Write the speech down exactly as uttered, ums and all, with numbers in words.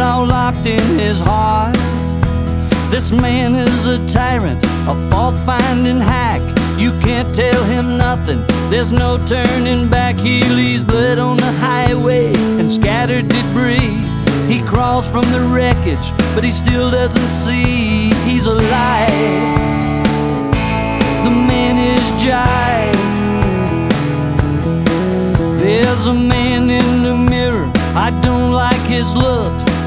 all locked in his heart. This man is a tyrant, a fault-finding hack. You can't tell him nothing, there's no turning back. He leaves blood on the highway and scattered debris. He crawls from the wreckage, but he still doesn't see he's alive. The man is Jive. There's a man in the mirror, I don't like his looks.